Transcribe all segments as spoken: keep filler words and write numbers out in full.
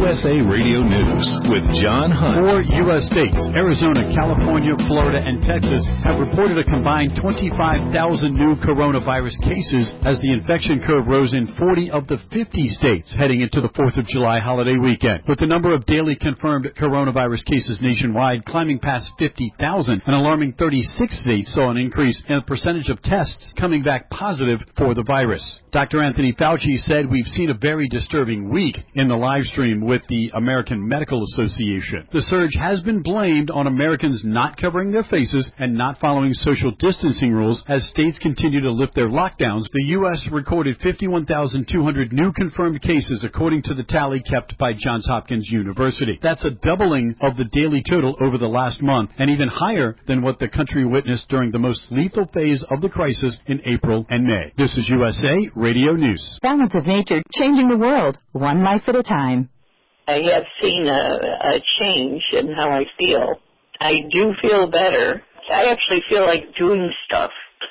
S A Radio News with John Hunt. Four U S states, Arizona, California, Florida, and Texas, have reported a combined twenty-five thousand new coronavirus cases as the infection curve rose in forty of the fifty states heading into the fourth of July holiday weekend. With the number of daily confirmed coronavirus cases nationwide climbing past fifty thousand, an alarming thirty-six states saw an increase in the percentage of tests coming back positive for the virus. Doctor Anthony Fauci said we've seen a very disturbing week in the live stream with the American Medical Association. The surge has been blamed on Americans not covering their faces and not following social distancing rules as states continue to lift their lockdowns. The U S recorded fifty-one thousand two hundred new confirmed cases according to the tally kept by Johns Hopkins University. That's a doubling of the daily total over the last month and even higher than what the country witnessed during the most lethal phase of the crisis in April and May. This is U S A Radio News. Balance of Nature, changing the world, one life at a time. I have seen a, a change in how I feel. I do feel better. I actually feel like doing stuff,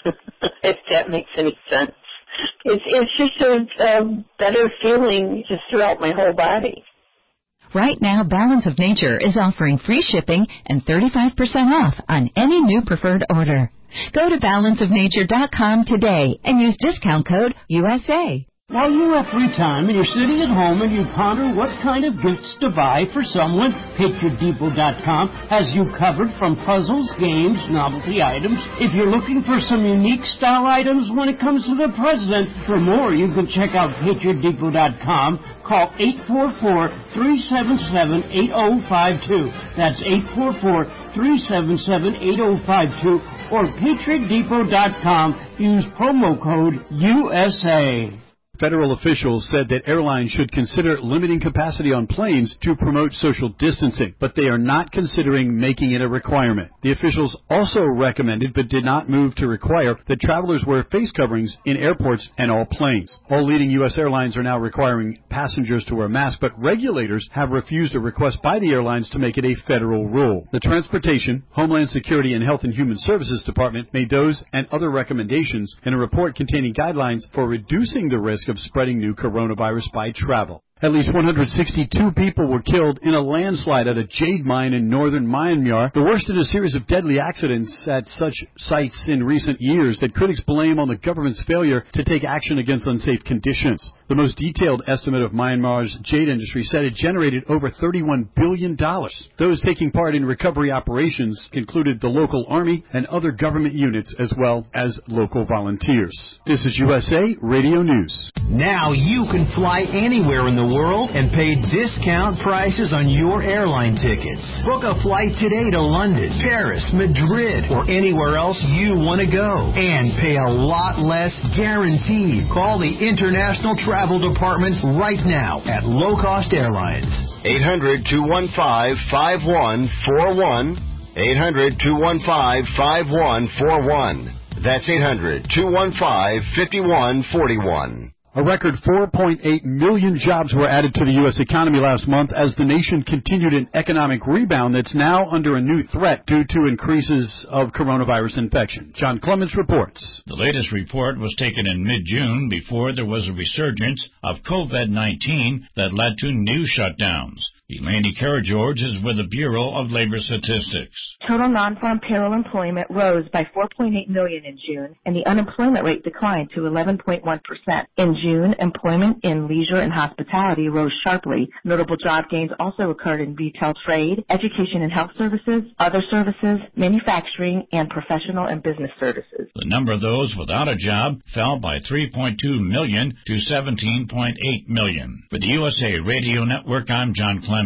if that makes any sense. It's, it's just a, a better feeling just throughout my whole body. Right now, Balance of Nature is offering free shipping and thirty-five percent off on any new preferred order. Go to balance of nature dot com today and use discount code U S A. While you have free time and you're sitting at home and you ponder what kind of gifts to buy for someone, Patriot Depot dot com has you covered from puzzles, games, novelty items. If you're looking for some unique style items when it comes to the president, for more you can check out Patriot Depot dot com. Call eight four four, three seven seven, eight zero five two. That's eight four four, three seven seven, eight zero five two. Or Patriot Depot dot com. Use promo code U S A. Federal officials said that airlines should consider limiting capacity on planes to promote social distancing, but they are not considering making it a requirement. The officials also recommended, but did not move to require, that travelers wear face coverings in airports and all planes. All leading U S airlines are now requiring passengers to wear masks, but regulators have refused a request by the airlines to make it a federal rule. The Transportation, Homeland Security, and Health and Human Services Department made those and other recommendations in a report containing guidelines for reducing the risk of spreading new coronavirus by travel. At least one hundred sixty-two people were killed in a landslide at a jade mine in northern Myanmar, the worst in a series of deadly accidents at such sites in recent years that critics blame on the government's failure to take action against unsafe conditions. The most detailed estimate of Myanmar's jade industry said it generated over thirty-one billion dollars. Those taking part in recovery operations included the local army and other government units as well as local volunteers. This is U S A Radio News. Now you can fly anywhere in the world and pay discount prices on your airline tickets. Book a flight today to London, Paris, Madrid, or anywhere else you want to go and pay a lot less guaranteed. Call the International Travel Department right now at Low Cost Airlines. eight hundred, two one five, five one four one. eight hundred, two one five, five one four one. That's eight hundred, two one five, five one four one. A record four point eight million jobs were added to the U S economy last month as the nation continued an economic rebound that's now under a new threat due to increases of coronavirus infection. John Clements reports. The latest report was taken in mid-June before there was a resurgence of COVID nineteen that led to new shutdowns. Elaine Karageorge is with the Bureau of Labor Statistics. Total non-farm payroll employment rose by four point eight million in June, and the unemployment rate declined to eleven point one percent. In June, employment in leisure and hospitality rose sharply. Notable job gains also occurred in retail trade, education and health services, other services, manufacturing, and professional and business services. The number of those without a job fell by three point two million to seventeen point eight million. For the U S A Radio Network, I'm John Clements.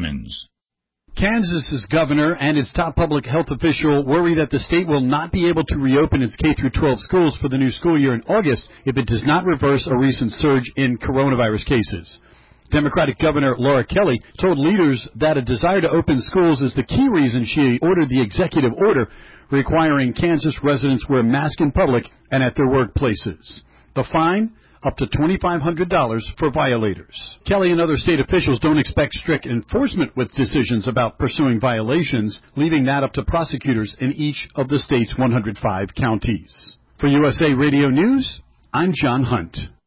Kansas's governor and its top public health official worry that the state will not be able to reopen its K through twelve schools for the new school year in August if it does not reverse a recent surge in coronavirus cases. Democratic Governor Laura Kelly told leaders that a desire to open schools is the key reason she ordered the executive order requiring Kansas residents wear masks in public and at their workplaces. The fine? Up to twenty-five hundred dollars for violators. Kelly and other state officials don't expect strict enforcement with decisions about pursuing violations, leaving that up to prosecutors in each of the state's one hundred five counties. For U S A Radio News, I'm John Hunt.